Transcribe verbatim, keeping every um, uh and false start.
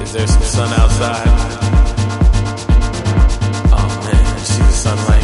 Is there some sun outside? Oh man, you see the sunlight?